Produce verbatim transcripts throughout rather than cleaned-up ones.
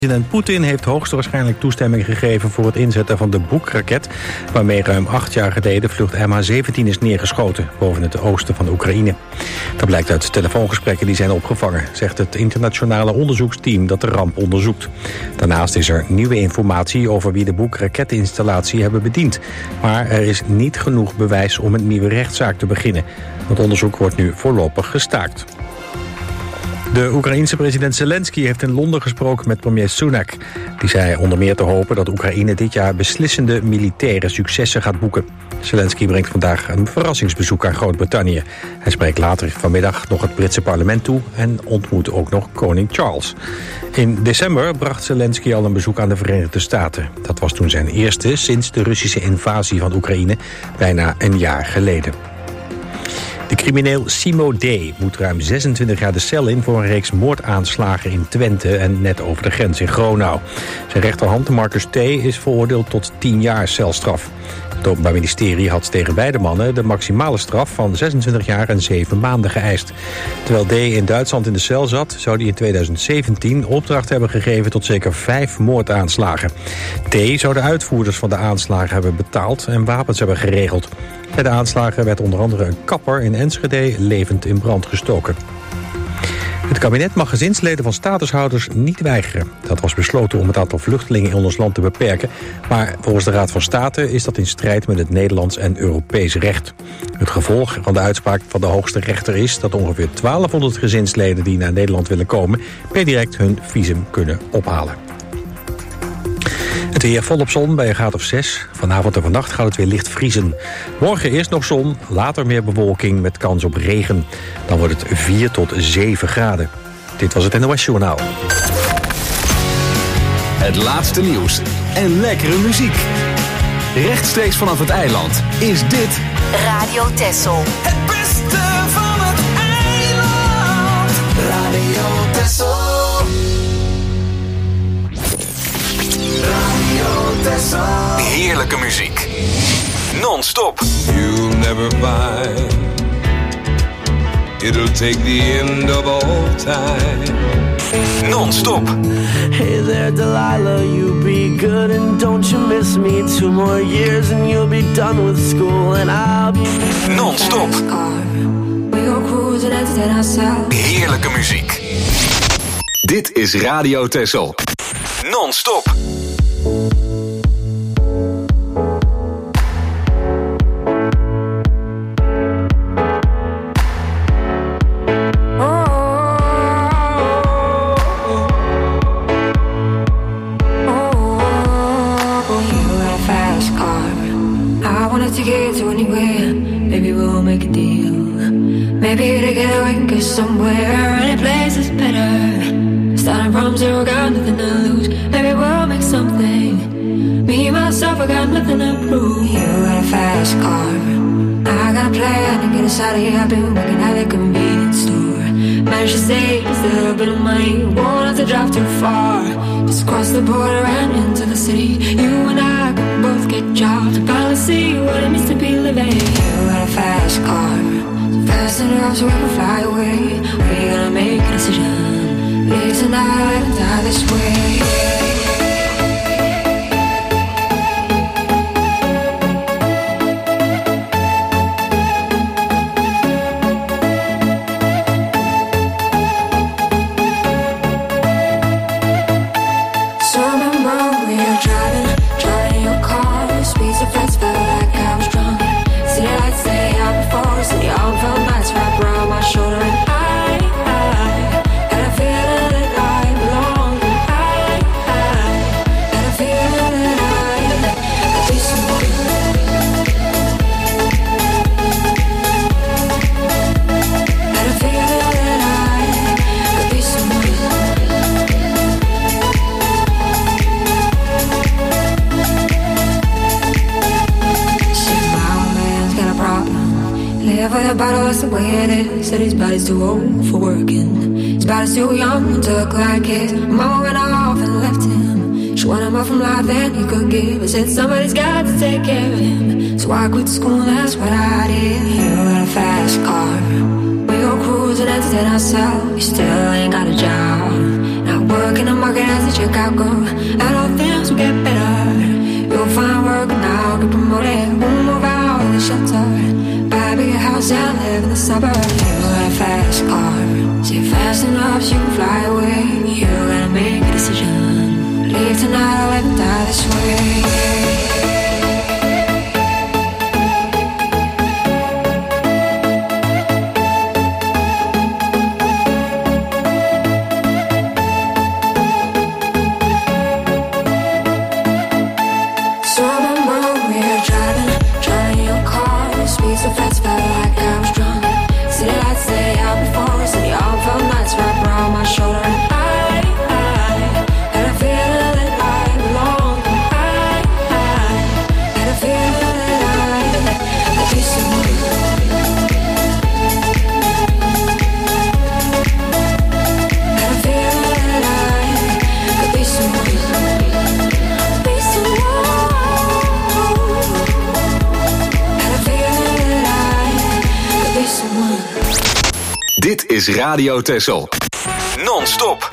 President Poetin heeft hoogstwaarschijnlijk toestemming gegeven voor het inzetten van de Buk-raket, waarmee ruim acht jaar geleden vlucht M H zeventien is neergeschoten boven het oosten van Oekraïne. Dat blijkt uit telefoongesprekken die zijn opgevangen, zegt het internationale onderzoeksteam dat de ramp onderzoekt. Daarnaast is er nieuwe informatie over wie de Buk-raketinstallatie hebben bediend. Maar er is niet genoeg bewijs om een nieuwe rechtszaak te beginnen. Het onderzoek wordt nu voorlopig gestaakt. De Oekraïense president Zelensky heeft in Londen gesproken met premier Sunak. Die zei onder meer te hopen dat Oekraïne dit jaar beslissende militaire successen gaat boeken. Zelensky brengt vandaag een verrassingsbezoek aan Groot-Brittannië. Hij spreekt later vanmiddag nog het Britse parlement toe en ontmoet ook nog koning Charles. In december bracht Zelensky al een bezoek aan de Verenigde Staten. Dat was toen zijn eerste sinds de Russische invasie van Oekraïne bijna een jaar geleden. De crimineel Simo D. moet ruim zesentwintig jaar de cel in voor een reeks moordaanslagen in Twente en net over de grens in Gronau. Zijn rechterhand, Marcus T., is veroordeeld tot tien jaar celstraf. Het Openbaar Ministerie had tegen beide mannen de maximale straf van zesentwintig jaar en zeven maanden geëist. Terwijl D. in Duitsland in de cel zat, zou hij in tweeduizend zeventien opdracht hebben gegeven tot zeker vijf moordaanslagen. T. zou de uitvoerders van de aanslagen hebben betaald en wapens hebben geregeld. Bij de aanslagen werd onder andere een kapper in Enschede levend in brand gestoken. Het kabinet mag gezinsleden van statushouders niet weigeren. Dat was besloten om het aantal vluchtelingen in ons land te beperken. Maar volgens de Raad van State is dat in strijd met het Nederlands en Europees recht. Het gevolg van de uitspraak van de hoogste rechter is dat ongeveer twaalfhonderd gezinsleden die naar Nederland willen komen per direct hun visum kunnen ophalen. Het weer volop zon bij een graad of zes. Vanavond en vannacht gaat het weer licht vriezen. Morgen eerst nog zon, later meer bewolking met kans op regen. Dan wordt het vier tot zeven graden. Dit was het N O S Journaal. Het laatste nieuws en lekkere muziek. Rechtstreeks vanaf het eiland is dit Radio Texel. Het beste van het eiland. Radio Texel. heerlijke muziek. Non-stop. You'll never find it'll take the end of all time. Non-stop. Hey there Delilah, you be good and don't you miss me. Two more years and you'll be done with school and I'll be... Non-stop. Heerlijke muziek. Dit is Radio Texel. Non-stop. To get to anywhere, maybe we'll make a deal. Maybe together we can get somewhere. Any place is better. Starting from zero, got nothing to lose. Maybe we'll make something. Me, myself, I got nothing to prove. You got a fast car. I got a plan to get us out of here. I've been working at a convenience store. Managed to save just a little bit of money. Won't have to drive too far. Just cross the border and into the city. You and I can both get jobs and finally see what it means to be living. You got a fast car, so fast enough so we can fly away. We're gonna make a decision. Live tonight and die this way. The way it is, said his body's too old for working. His body's too young to look like his. Mama went off and left him. She wanted more from life than he could give. I said somebody's got to take care of him. So I quit school, that's what I did. You got a fast car. We go cruising, entertain ourselves. You still ain't got a job. Now Work in the market as a checkout girl, and all things will get better. You'll find work now, get promoted, won't move out of the shelter. Buy a bigger house and live in the suburbs. You got a fast car, say fast enough so you can fly away. You gotta make a decision, leave tonight or let me die this way. Dit is Radio Texel. Non-stop.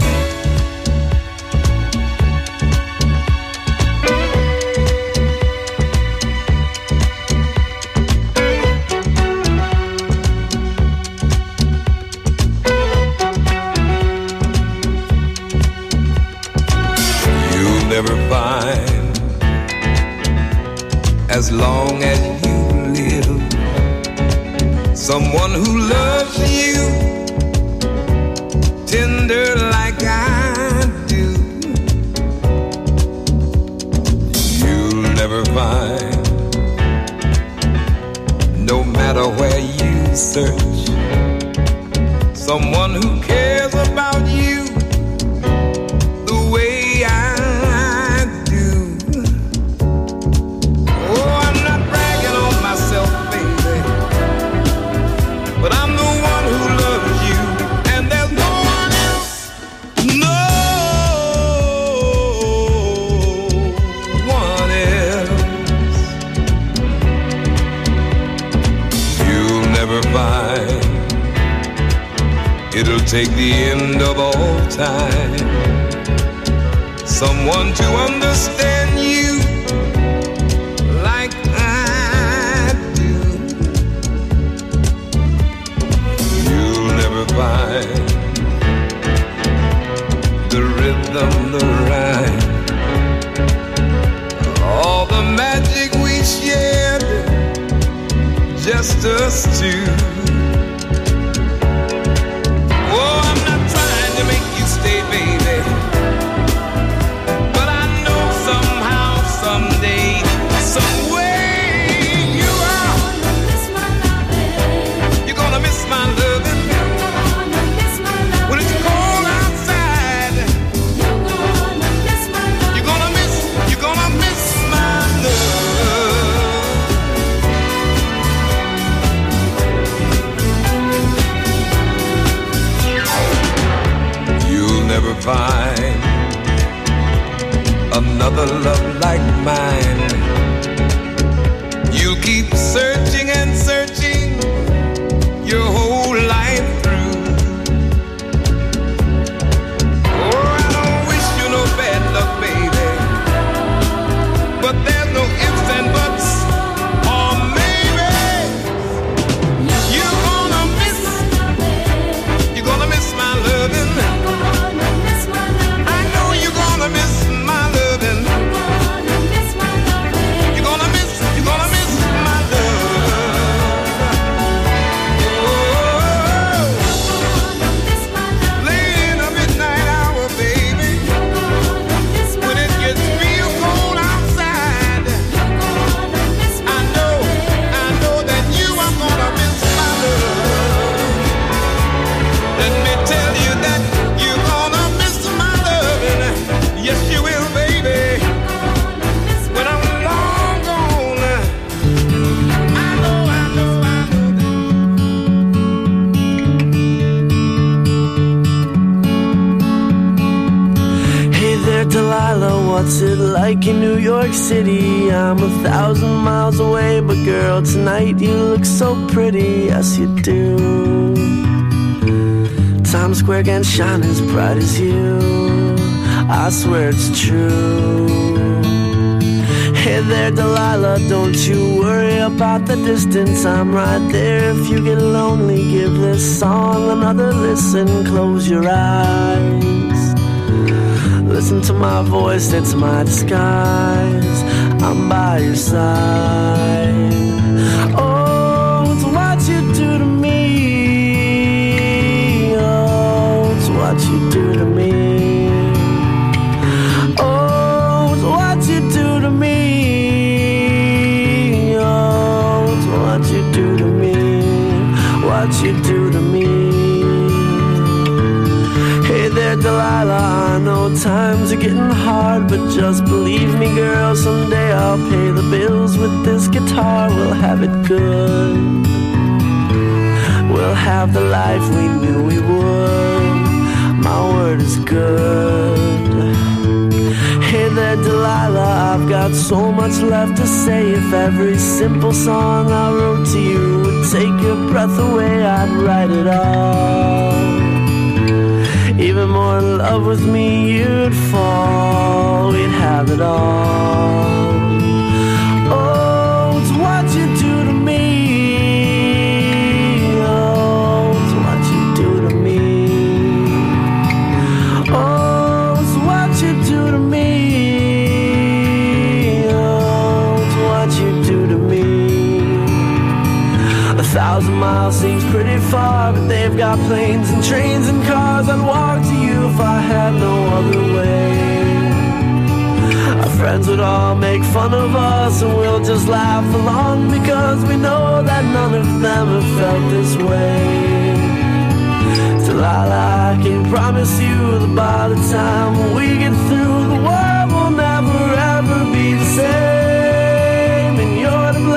You'll never find, as long as you live, someone who loves you tender like I do. You'll never find, no matter where you search, someone who cares about you the way I do. Oh, I'm not bragging on myself, baby, but I'm the one who loves you, and there's no one else, no one else. You'll never find, it'll take the end of all time, someone to understand you like I do. You'll never find the rhythm, the rhyme, all the magic we shared, just us two. Oh, I'm not trying to make you stay, baby, but I know somehow, someday, some way you are. You're gonna miss my loving when it's cold outside. You're gonna miss, you're gonna miss my love. You'll never find another love like mine. You'll keep searching and searching your whole life through. Oh, I don't wish you no bad luck, baby, but there's no ifs and buts, or maybe you're gonna miss, you're gonna miss my loving. I know you're gonna miss my loving. You're gonna miss, you're gonna miss my love. Oh, late in the midnight hour, baby, when it gets real cold outside, I know, I know that you are gonna miss my love. Let me tell you that you're gonna miss my loving. Yes, you will, baby. When I'm long gone, I know, I know, I know that. Hey there, Delilah, what's it like in New York City? I'm a thousand miles away, but girl, tonight you look so pretty, yes you do. Times Square can shine as bright as you. I swear it's true. Hey there, Delilah, don't you worry about the distance. I'm right there. If you get lonely, give this song another listen. Close your eyes. Listen to my voice, it's my disguise. I'm by your side. Oh, it's what you do to me. Oh, it's what you do to me. Oh, it's what you do to me. Oh, it's what you do to me. What you do to me. Hey there, Delilah, I know times are getting hard, but just believe me, girl, someday I'll pay the bills with this guitar. We'll have it good. We'll have the life we knew we would. My word is good. Hey there, Delilah, I've got so much left to say. If every simple song I wrote to you would take your breath away, I'd write it all. Even more in love with me, you'd fall. We'd have it all. Oh, it's what you do to me. Oh, it's what you do to me. Oh, it's what you do to me. Oh, it's what you do to me. A thousand miles seems pretty far, but they've got planes and trains and cars. I'd walk to you if I had no other way. Our friends would all make fun of us, and we'll just laugh along, because we know that none of them have felt this way. Delilah, I can promise you that by the time we get through, the world will never ever be the same, and you're to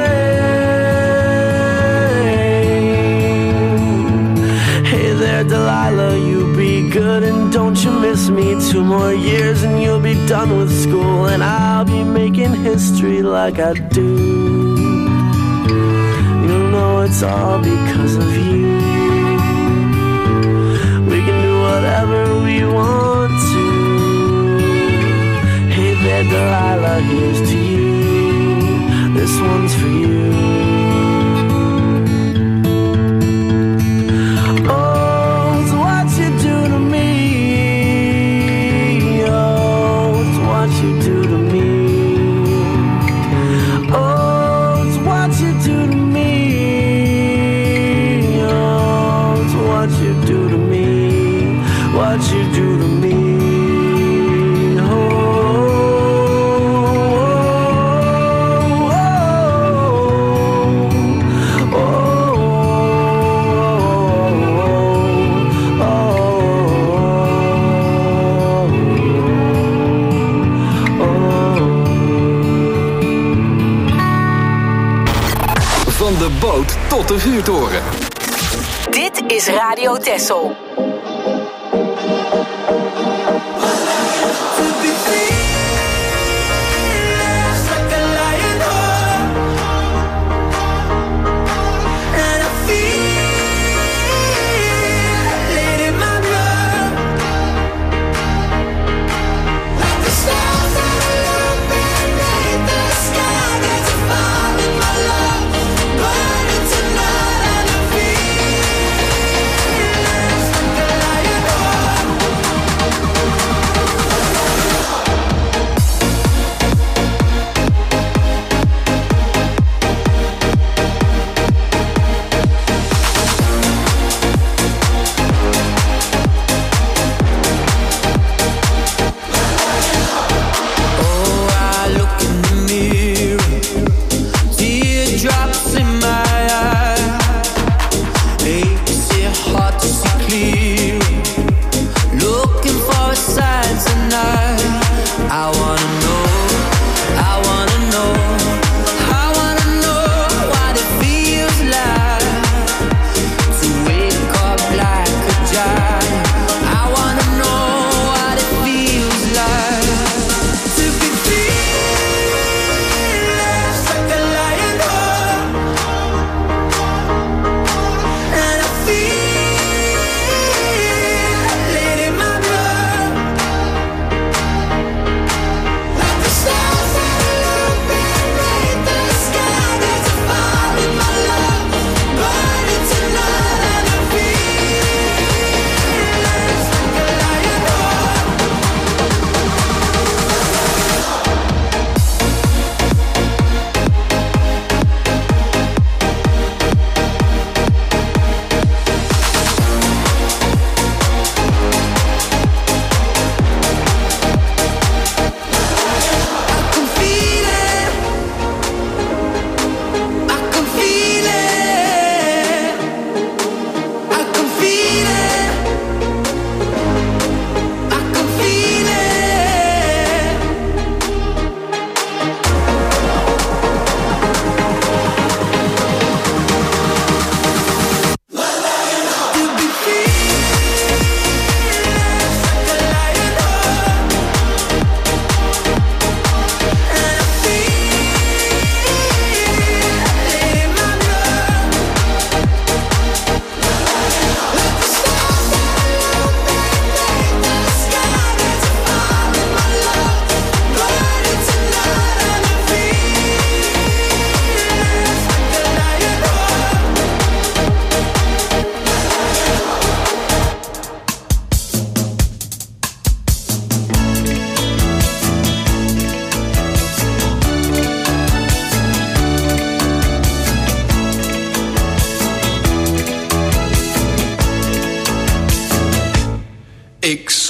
blame. Hey there, Delilah, you be good and don't you miss me. Two more years and you'll be done with school, and I'll be making history like I do. You know it's all because of you. We can do whatever we want to. Hey there, Delilah, here's to you. This one's for you. What you do to me. Oh, oh, oh, oh, oh, oh. Van de boot tot de vuurtoren. Dit is Radio Texel. Burning tonight and I feel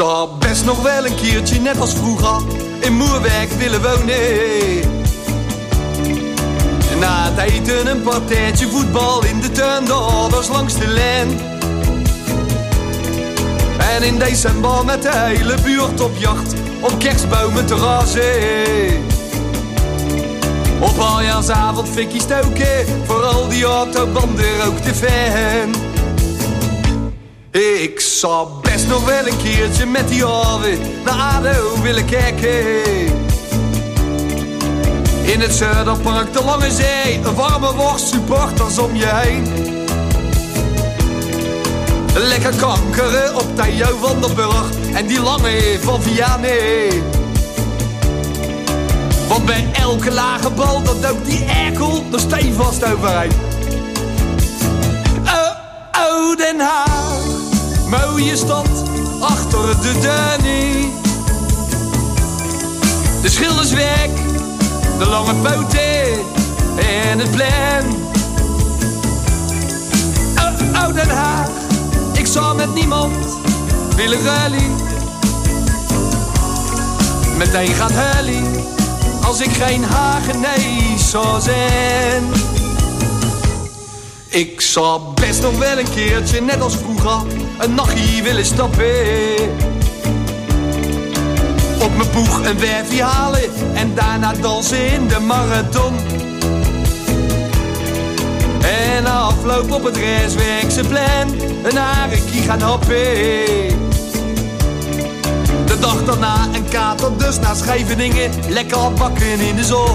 zou best nog wel een keertje, net als vroeger, in Moerwijk willen wonen. Na het eten een partijtje voetbal in de tuin, de ouders langs de lijn. En in december met de hele buurt op jacht, op kerstbomen te razen. Op aljaarsavond fikkie stoken, voor al die autobanden ook de fan. Ik zou best nog wel een keertje met die haven naar A D O willen kijken. In het Zuiderpark, de Lange Zee, een warme worst, supporters om je heen. Lekker kankeren op Theo van der Burg en die lange van Vianney. Want bij elke lage bal, dat duikt die erkel er stevast overheen. Oh, oh, Den Haag, mooie stad, achter de Dunny. De Schildersweg, de lange poten en het plein. Oh, oh, Den Haag, ik zou met niemand willen rally. Meteen gaat hully, als ik geen Hagenees zou zijn. Ik zou best nog wel een keertje, net als vroeger, een nachtje willen stappen. Op mijn boeg een werfje halen en daarna dansen in de marathon. En na afloop op het reiswerkse plan een harekie gaan happen. De dag daarna een kater, dus naar Scheveningen, lekker bakken in de zon.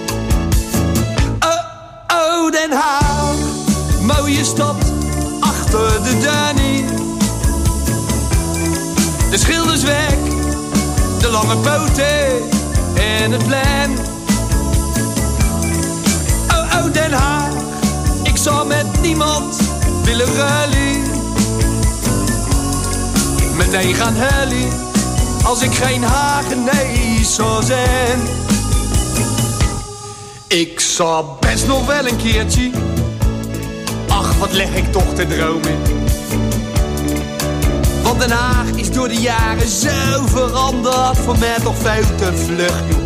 Oh, oh, Den Haag, mooie stad, achter de Dunny. De Schildersweg, de lange poten en het plein. Oh, oh, Den Haag, ik zou met niemand willen rally. Meteen gaan hully, als ik geen Hagenees zou zijn. Ik zou best nog wel een keertje, ach wat leg ik toch te dromen. Want Den Haag is door de jaren zo veranderd, voor mij toch veel te vlug, joh.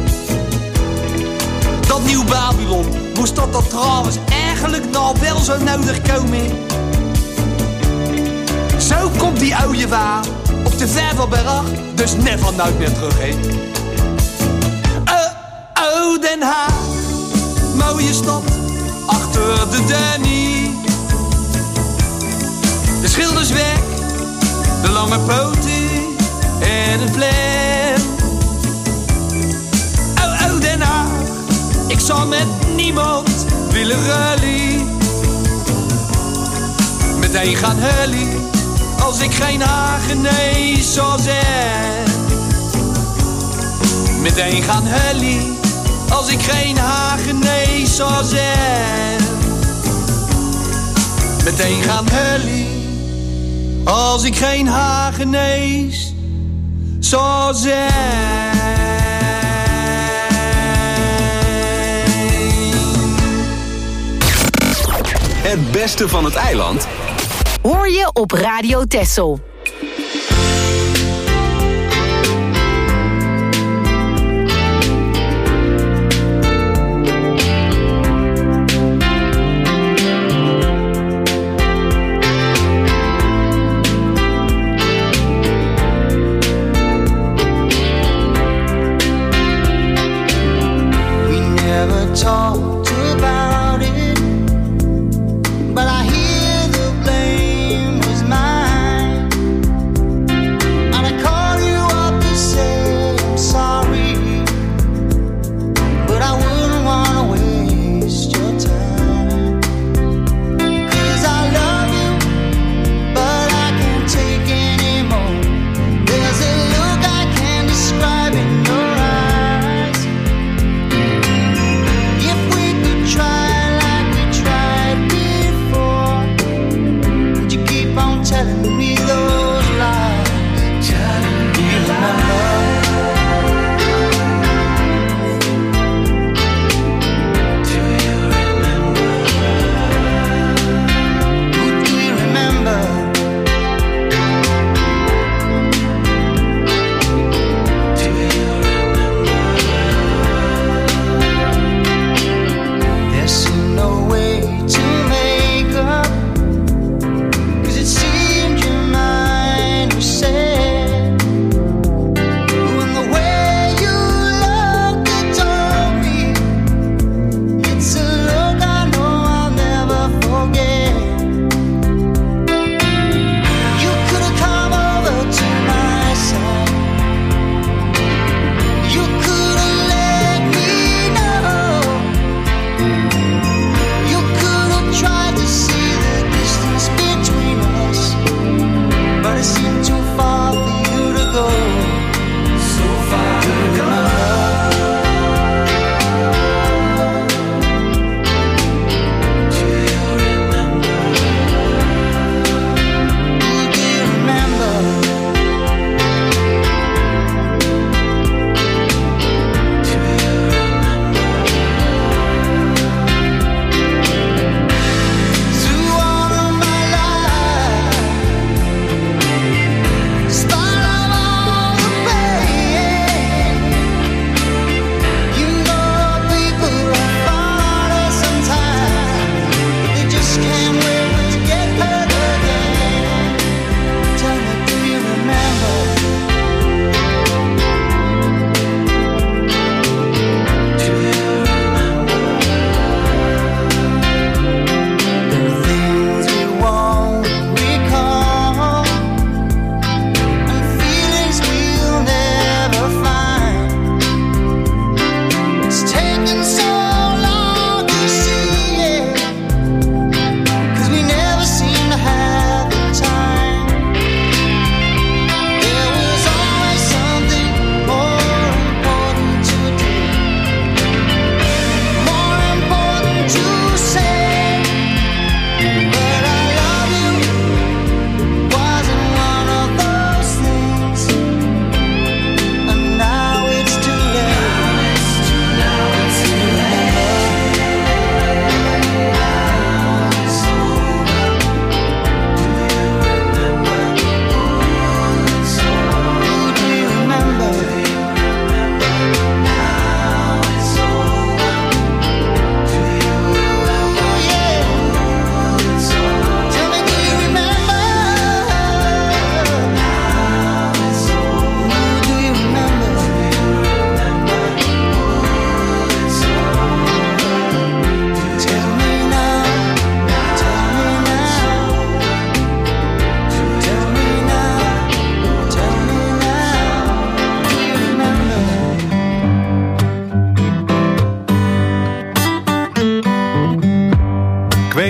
Dat nieuw Babylon, moest dat dat trouwens eigenlijk nou wel zo nodig komen? Zo komt die oude waar op de Vijverberg, dus never nooit meer terug, hé. Oh, oh, Den Haag, mooie stad, achter de Dunny. De Schildersweg, de lange poten en het plein. Oh, oh, Den Haag, ik zou met niemand willen rally. Meteen gaan hully, als ik geen Hagenees zou zijn. Meteen gaan hully, als ik geen Hagenees zou zijn. Meteen gaan hully, als ik geen Hagenees zou zijn. Het beste van het eiland hoor je op Radio Texel. But I hear the blame was mine.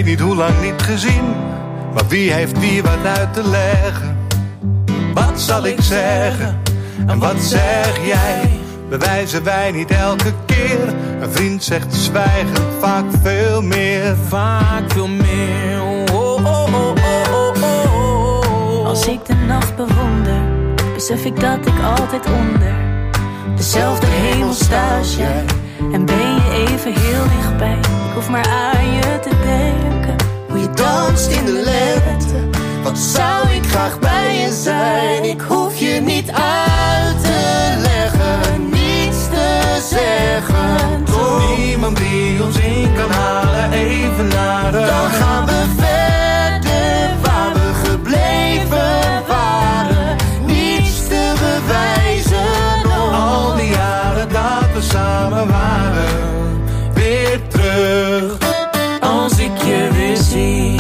weet niet hoe lang niet gezien, maar wie heeft hier wat uit te leggen? Wat zal ik zeggen en wat zeg jij? Bewijzen wij niet elke keer? Een vriend zegt zwijgen vaak veel meer. Vaak veel meer. Oh, oh, oh, oh, oh, oh. Als ik de nacht bewonder, besef ik dat ik altijd onder dezelfde hemel sta als jij. En ben je even heel dichtbij. Ik hoef maar aan je te denken. Hoe je danst in de lente. Wat zou ik graag bij je zijn. Ik hoef je niet uit te leggen, niets te zeggen. Toch niemand die ons in kan halen, even naar de. Dan gaan we verder waar we gebleven waren. Niets te bewijzen nog. Al die jaren dat we samen waren, weer terug. Als ik je weer zie.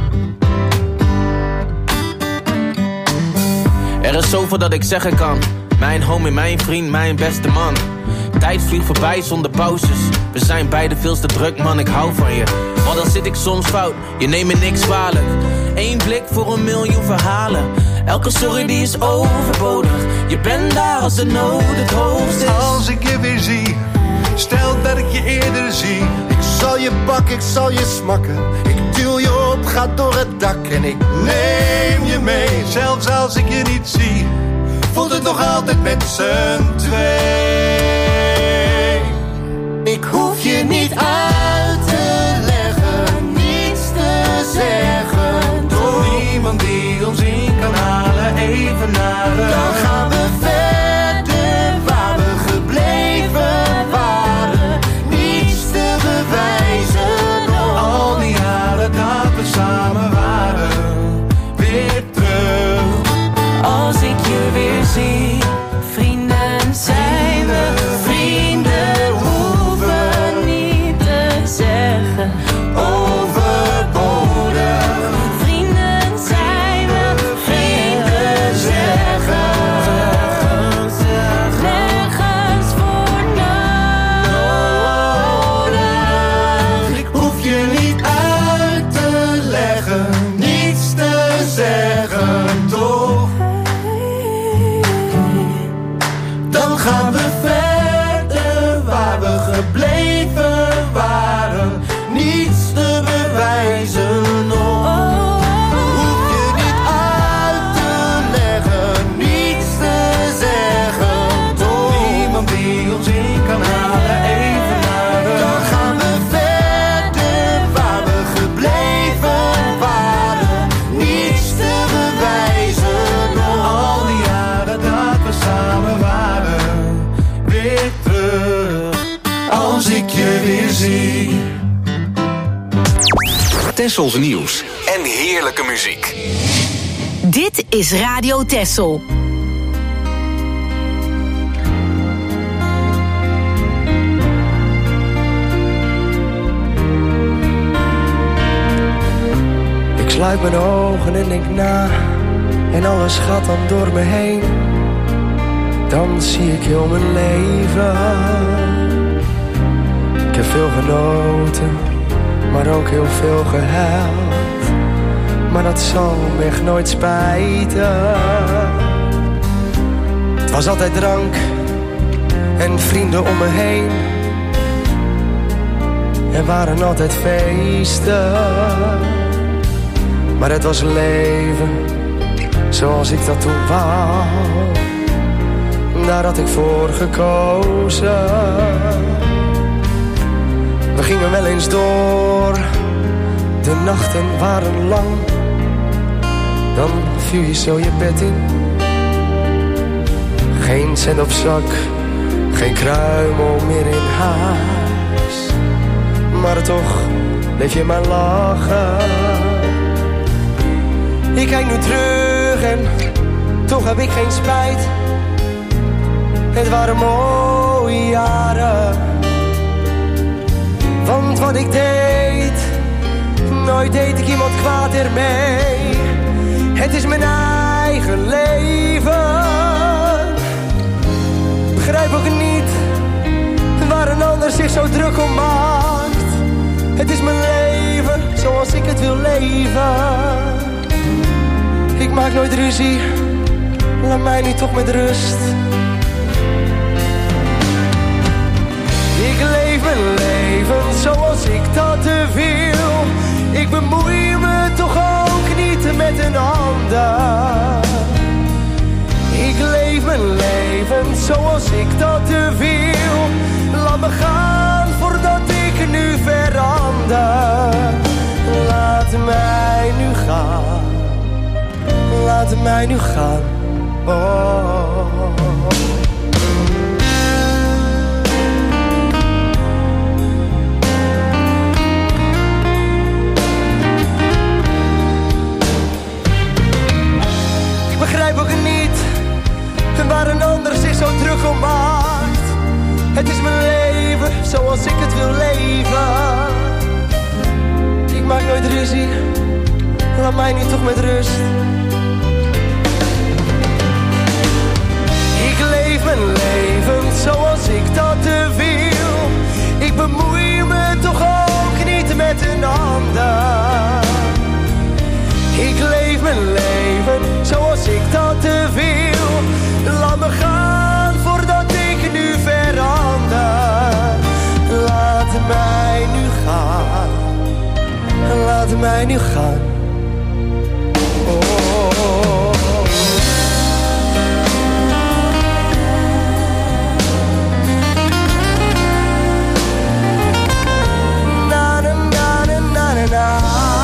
Er is zoveel dat ik zeggen kan. Mijn homie, mijn vriend, mijn beste man. Tijd vliegt voorbij zonder pauzes. We zijn beide veel te druk, man, ik hou van je. Maar dan zit ik soms fout, je neemt me niks kwalijk. Eén blik voor een miljoen verhalen. Elke sorry die is overbodig. Je bent daar als de nood het hoogst is. Als ik je weer zie, stel dat ik je eerder zie. Ik zal je pakken, ik zal je smakken. Ik duw je op, ga door het dak. En ik neem je mee, zelfs als ik je niet zie. Voelt het nog altijd met z'n twee. Ik hoef je niet uit te leggen, niets te zeggen. Toch niemand die ons in kan halen, even naar de. Dan gaan we verder waar we gebleven waren. Niets te bewijzen nog. Al die jaren dat we samen waren, weer terug. Als ik je weer zie, vrienden zijn we. Vrienden hoeven niet te zeggen. Overbodig. Vrienden zijn we. Vrienden zeggen. Nergens voor nodig. Ik hoef je niet uit te leggen, niets te zeggen, toch? Dan gaan we verder waar we gebleven waren. Niets te bewijzen nog. Hoef je niet uit te leggen, niets te zeggen, toch? Niemand die ons in kan halen, even naar de. Dan gaan we verder waar we gebleven waren. Niets te bewijzen nog. Al die jaren dat we samen waren, weer terug. Als ik je weer zie. Tessels nieuws en heerlijke muziek. Dit is Radio Tessel. Ik sluit mijn ogen en denk na. En alles gaat dan door me heen. Dan zie ik heel mijn leven. Ik heb veel genoten, maar ook heel veel gehuild. Maar dat zal me echt nooit spijten. Het was altijd drank en vrienden om me heen. Er waren altijd feesten. Maar het was leven zoals ik dat toen wou. Daar had ik voor gekozen. We gingen wel eens door. De nachten waren lang. Dan viel je zo je bed in. Geen cent op zak, geen kruimel meer in huis. Maar toch bleef je maar lachen. Ik kijk nu terug en toch heb ik geen spijt. Het waren mooie jaren. Want wat ik deed, nooit deed ik iemand kwaad ermee. Het is mijn eigen leven. Begrijp ook niet waar een ander zich zo druk om maakt. Het is mijn leven zoals ik het wil leven. Ik maak nooit ruzie, laat mij nu toch met rust. Ik leef mijn leven zoals ik dat wil. Ik bemoei me toch ook niet met een ander. Ik leef mijn leven zoals ik dat wil. Laat me gaan voordat ik nu verander. Laat mij nu gaan. Laat mij nu gaan. Oh. Ik begrijp ook niet waar een ander zich zo druk om maakt. Het is mijn leven zoals ik het wil leven. Ik maak nooit ruzie, laat mij nu toch met rust. Ik leef mijn leven zoals ik dat wil. Ik bemoei me toch ook niet met een ander. Ik leef mijn leven zoals ik dat wil. Laat me gaan voordat ik nu verander. Laat mij nu gaan. Laat mij nu gaan. Oh. Na na na na na na.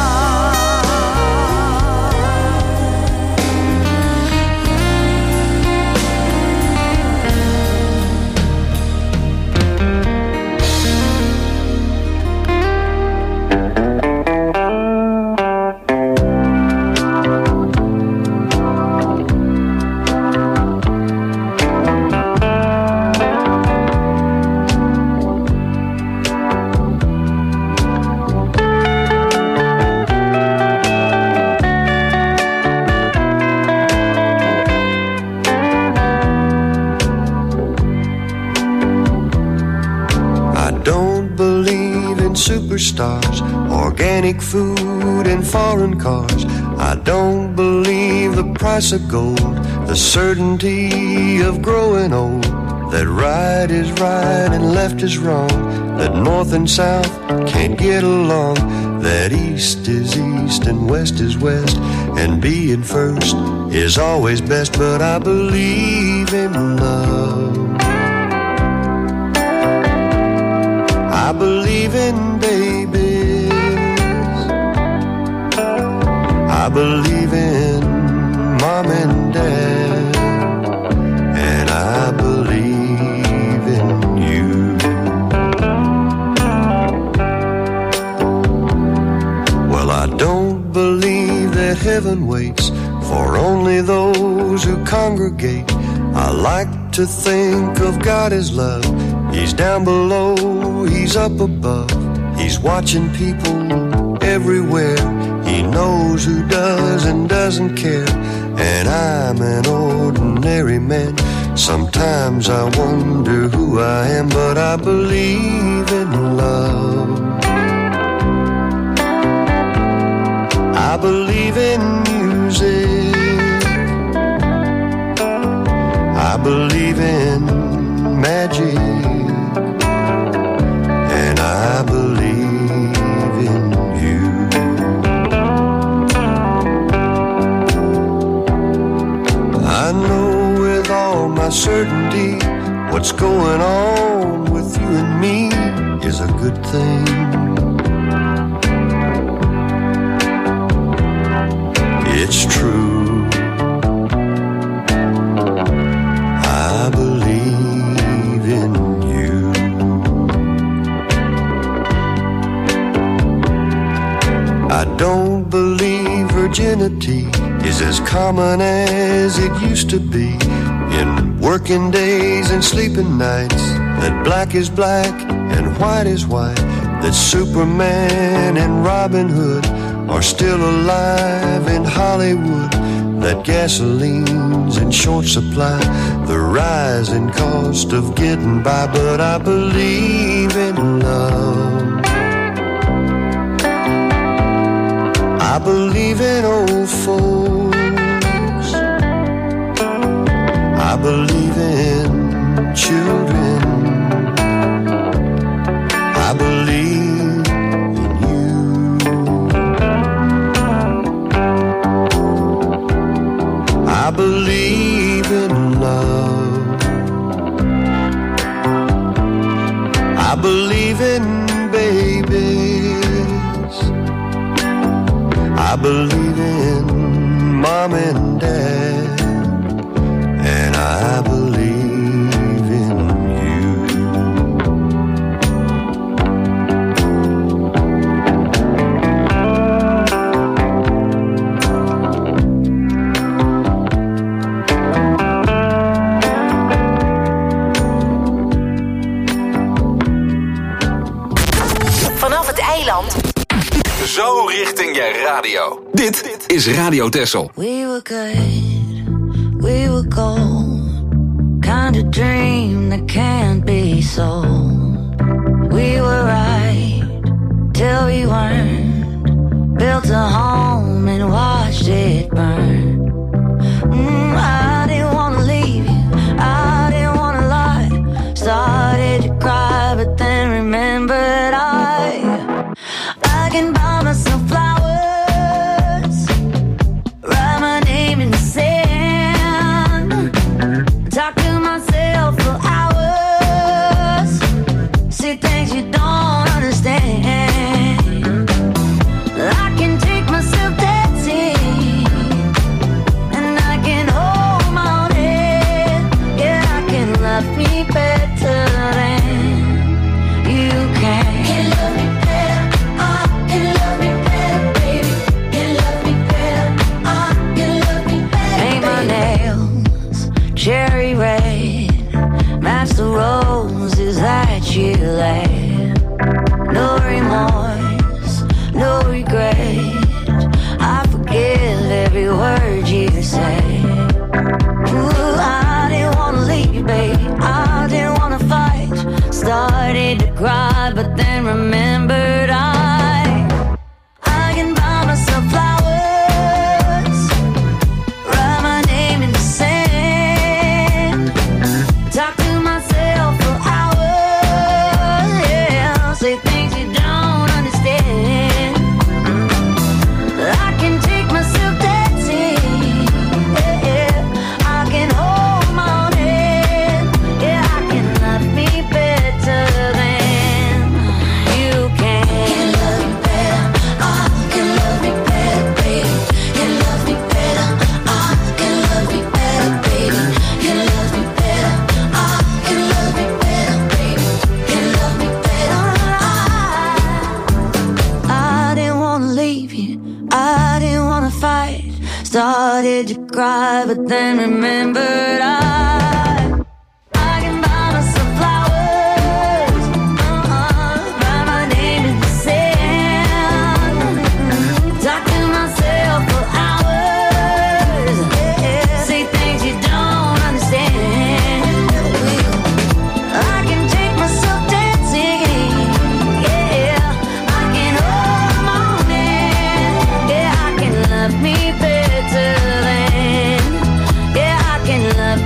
Superstars, organic food and foreign cars. I don't believe the price of gold, the certainty of growing old, that right is right and left is wrong, that north and south can't get along, that east is east and west is west, and being first is always best. But I believe in love, I believe in babies, I believe in mom and dad, and I believe in you. Well, I don't believe that heaven waits for only those who congregate. I like to think of God as love. He's down below, he's up above. He's watching people everywhere. He knows who does and doesn't care. And I'm an ordinary man. Sometimes I wonder who I am, but I believe in love. I believe in music. I believe in magic. And I believe in you. I know with all my certainty what's going on with you and me is a good thing. It's true. I believe in you. I don't believe virginity is as common as it used to be. In working days and sleeping nights, that black is black and white is white, that Superman and Robin Hood are still alive in Hollywood, that gasoline's in short supply, the rising cost of getting by. But I believe in love. I believe in old folks. I believe in children. I believe in you. I believe in love. I believe in babies. I believe in mom and dad, and I believe in you. Vanaf het eiland. Zo richting je radio. Dit is Radio Texel. We were good, we were gold. Kind of dream that can't be sold. We were right till we weren't. Built a home and watched it burn. Mm, I didn't wanna leave you, I didn't wanna lie. Started to cry but then remembered I I can buy myself flowers, write my name in the sand, talk to myself for hours, see things you don't understand. I can take myself dancing, and I can hold my own head. Yeah, I can love me better than you can. Can love me better, I can love me better, baby. Can love me better, I can love me better. Paint my nails cherry red, match the roses that you laid. No remorse, no regret. I forgive every word you say. Ooh, I didn't wanna leave, babe. I didn't wanna fight. Started to cry, but then remembered I I can buy myself flowers, write my name in the sand, talk to myself for hours. Yeah, say things you don't understand. I can take myself dancing. Yeah, yeah. I can hold my own head. Yeah, I can love me better than you can. Can love me better, I can love me better, baby. Can love me better, I can love me better, baby. Can love me better, I can love me better, baby. Can love me better, I I didn't wanna leave you, I didn't wanna fight. Started to cry, but then remembered I I can buy myself flowers, uh-uh, write my name in the sand, talk to myself for hours, yeah, say things you don't understand. I can take myself dancing, yeah, I can hold my own hand, yeah, I can love me better than, yeah, I can love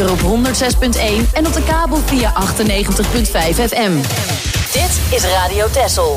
ether op honderd zes punt één en op de kabel via achtennegentig komma vijf F M. Dit is Radio Texel.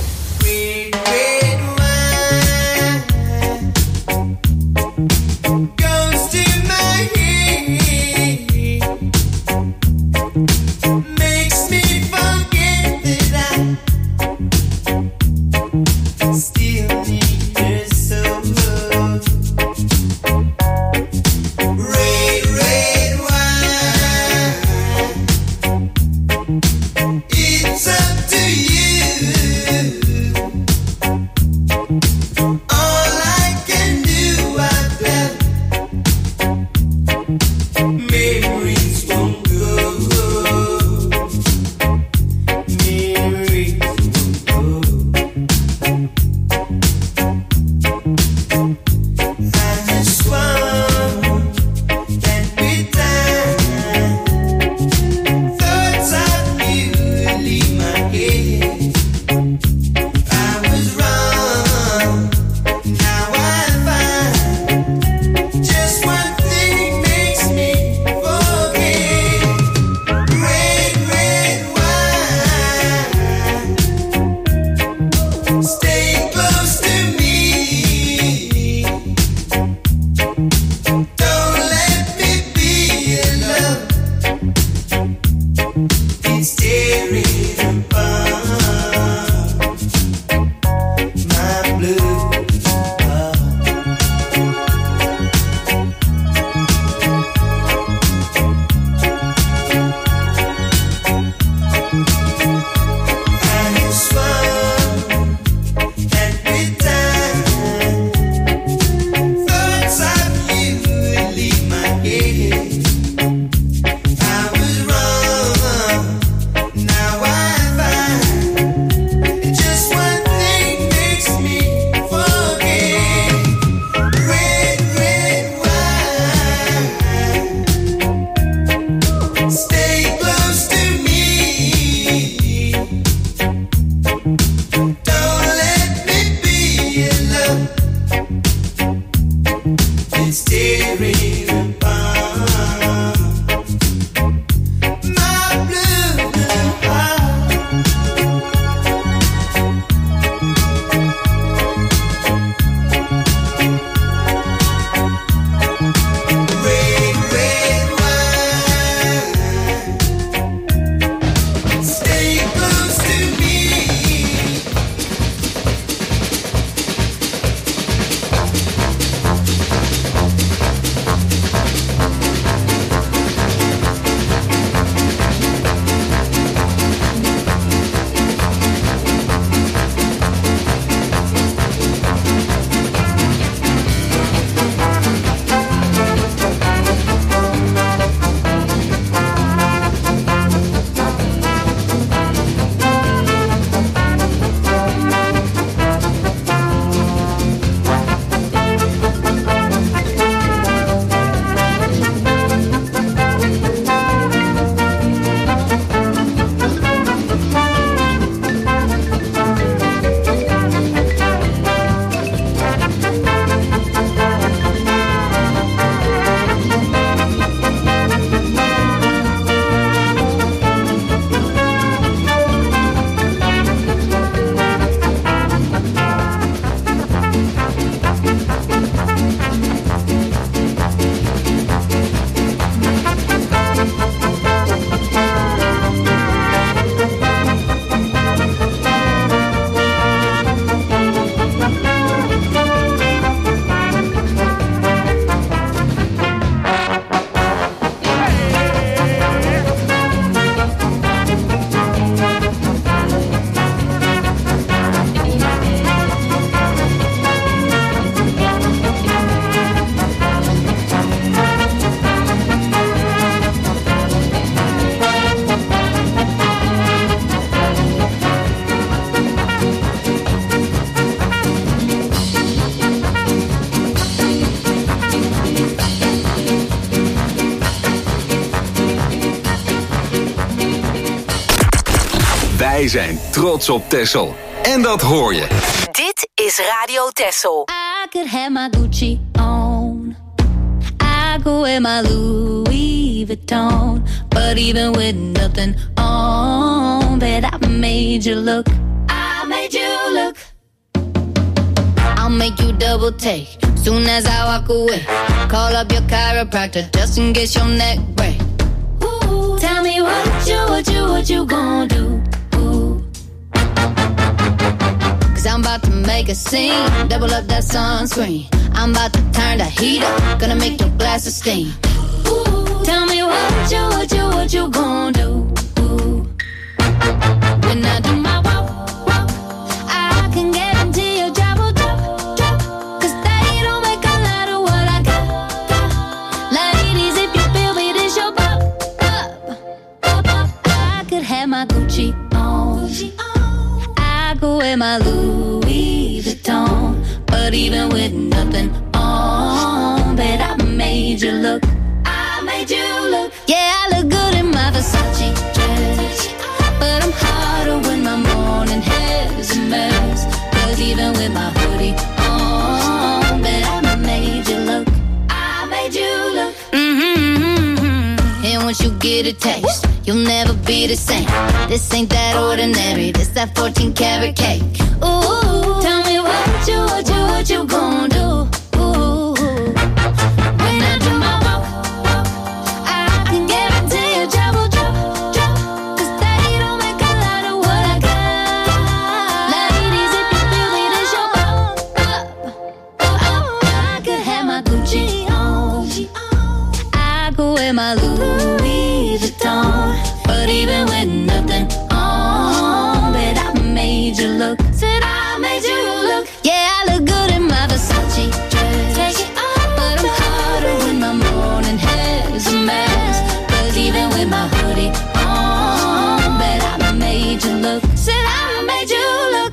Wij zijn trots op Texel. En dat hoor je. Dit is Radio Texel. I could have my Gucci on. I go wear my Louis. Louis Vuitton. But even with nothing on, bet I made you look. I made you look. I'll make you double take soon as I walk away. Call up your chiropractor just in case your neck break. Ooh, tell me what you, what you, what you gonna do? Ooh. Cause I'm about to make a scene, double up that sunscreen. I'm about to turn the heat up, gonna make your glasses steam. Ooh, tell me what you, what you, what you gonna do? Ooh. When I do my walk, walk, I can guarantee your job will drop, drop. Cause they don't make a lot of what I got, got. Ladies, if you feel me, this your pop, pop, pop, pop. I could have my Gucci on, Gucci on. I could wear my Louis Vuitton. But even with nothing on, bet I made you look. I made you look. Yeah, I look good in my Versace dress, but I'm hotter when my morning hair's a mess. Cause even with my hoodie on, bet I made you look. I made you look. Mm-hmm, mm-hmm. And once you get a taste, you'll never be the same. This ain't that ordinary, this that fourteen karat cake. Ooh, tell me what you, what you, what you gon' do? Ooh, when I do my walk, walk, I can guarantee your job will drop, drop. Cause they don't make a lot of what I got. Ladies, if you feel me, this your pop, pop, pop. I could have my Gucci on, I could wear my Louis Vuitton. But even with nothing on, bet I made you look. Said I made you look. Yeah, I look good in my Versace dress. Take it off, but I'm hotter when my morning hair's a mess. Cause even with my hoodie on, bet I made you look. Said I made you look.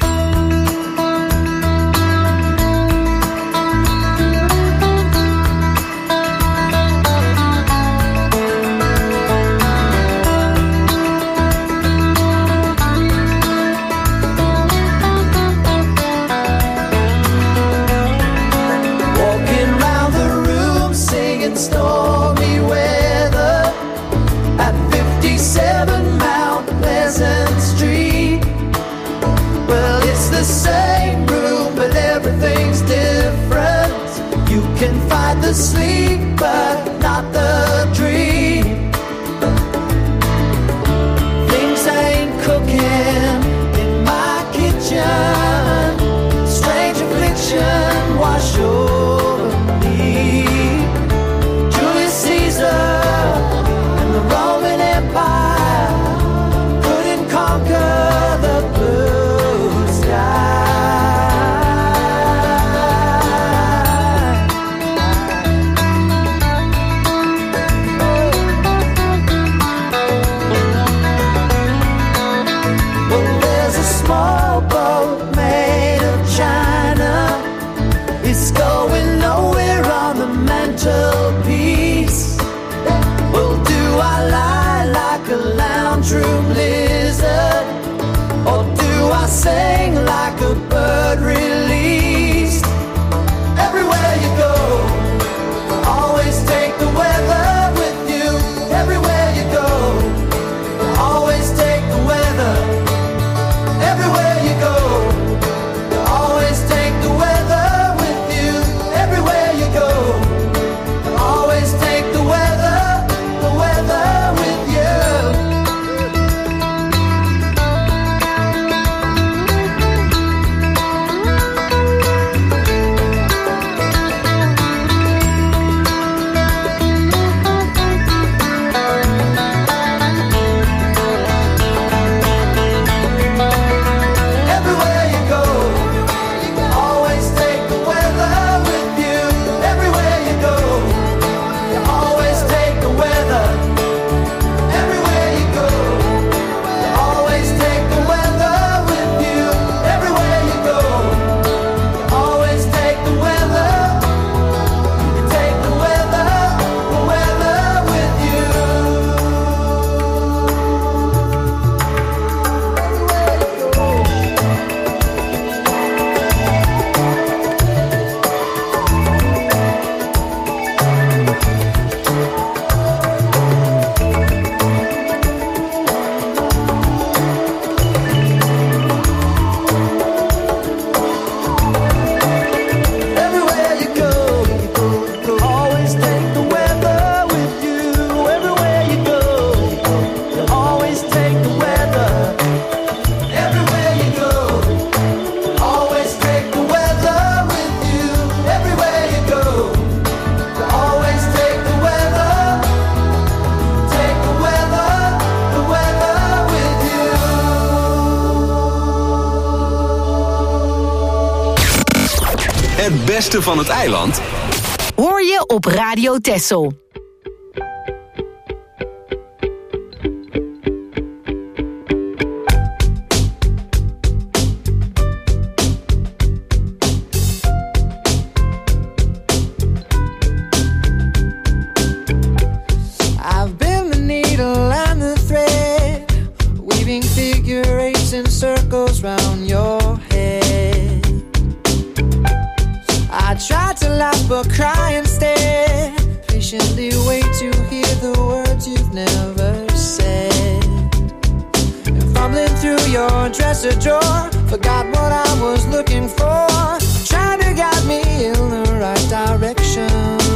Stormy weather at fifty-seven Mount Pleasant Street. Well, it's the same room, but everything's different. You can fight the sleep, but not the dream. Things ain't cooking in my kitchen. Strange affliction wash over me. And the Roman Empire couldn't conquer the blue sky. Well, there's a small boat made of China. It's going nowhere on the mantelpiece. Well, do I lie like a lounge room lizard, or do I sing like a bird released? Everywhere you go, always take the weather with you. Everywhere you go, always take the weather. Everywhere you go, always take the weather with you. Everywhere you go, always take the weather. The weather with you. beste van het eiland hoor je op Radio Texel. I've been the needle and the thread, weaving figure eights and circles round your head. I tried to laugh but cry instead, patiently wait to hear the words you've never said. And fumbling through your dresser drawer, forgot what I was looking for, trying to guide me in the right direction.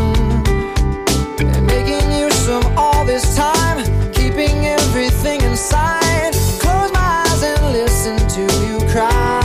And making use of all this time, keeping everything inside. Close my eyes and listen to you cry.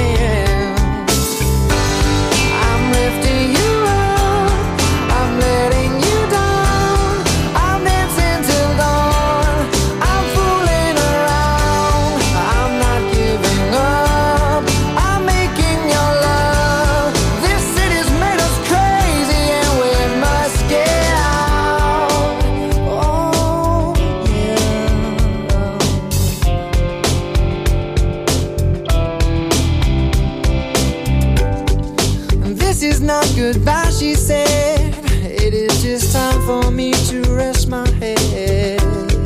Goodbye, she said. It is just time for me to rest my head.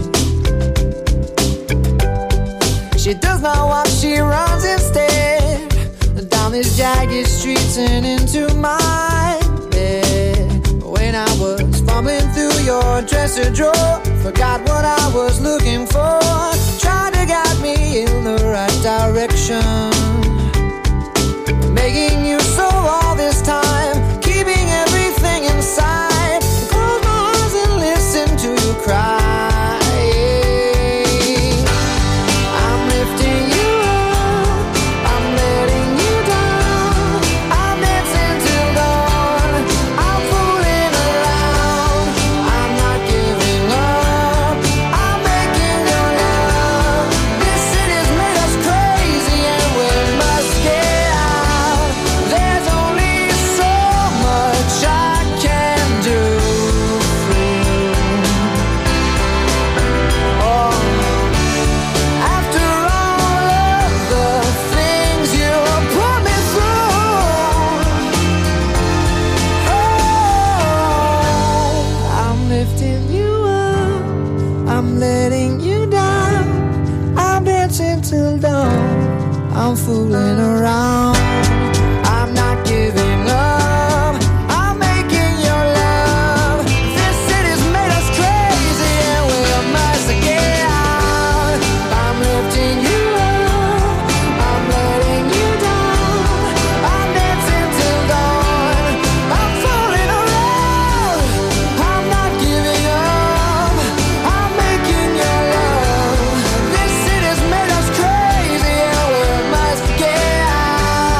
She does not walk, she runs instead, down these jagged streets and into my bed. When I was fumbling through your dresser drawer, forgot what I was looking for, tried to guide me in the right direction. Making you so all this time, keeping everything inside. Close my eyes and listen to you cry. I'm lifting you up, I'm letting you down. I'm dancing till dawn, I'm fooling around. I'm not giving up, I'm making your love. This city's made us crazy and we must get out. There's only so much I can do for you. Oh, after all of the things you put me through, oh, I'm lifting you up, I'm letting you down. I'm dancing till dawn, I'm fooling around. I'm not giving up, I'm making your love. This city's made us crazy and we must get out. I'm lifting you up, I'm letting you down. I'm dancing till dawn, I'm fooling around. I'm not giving up, I'm making your love. This city's made us crazy and we must get out.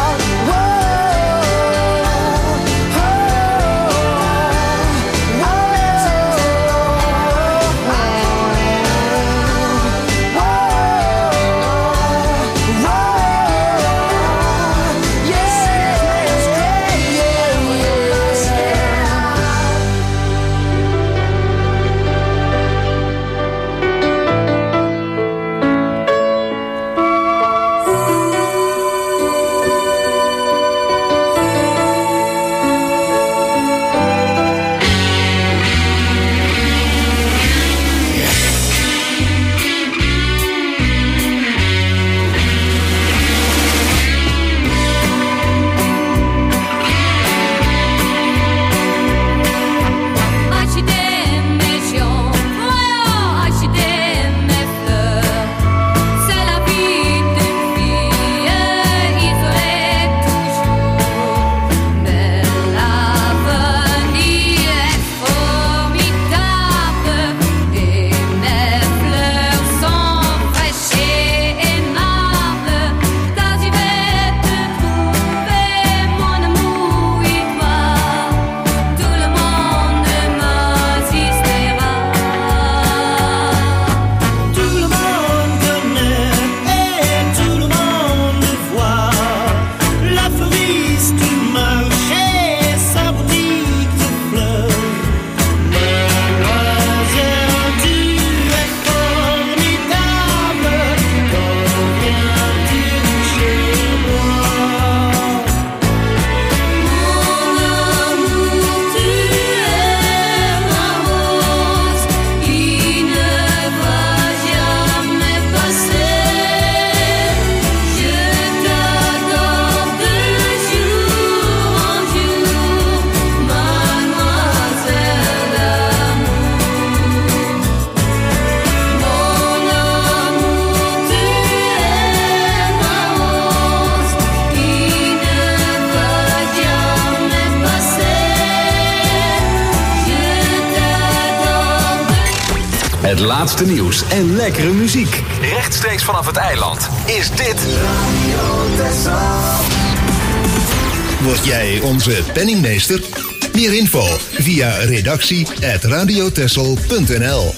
Het laatste nieuws en lekkere muziek. Rechtstreeks vanaf het eiland is dit Radio Texel. Word jij onze penningmeester? Meer info via redactie at radiotessel punt n l.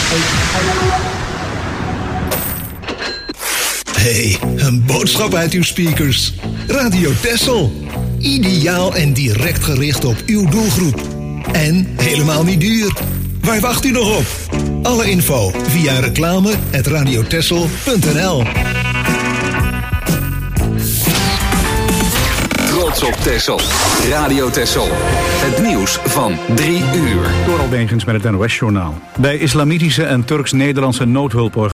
Hey, een boodschap uit uw speakers. Radio Texel. Ideaal en direct gericht op uw doelgroep. En helemaal niet duur. Waar wacht u nog op? Alle info via reclame at radiotessel punt n l. Trots op Texel. Radio Texel. Het nieuws van drie uur. Door Albegens met het N O S-journaal. Bij islamitische en Turks-Nederlandse noodhulporganisaties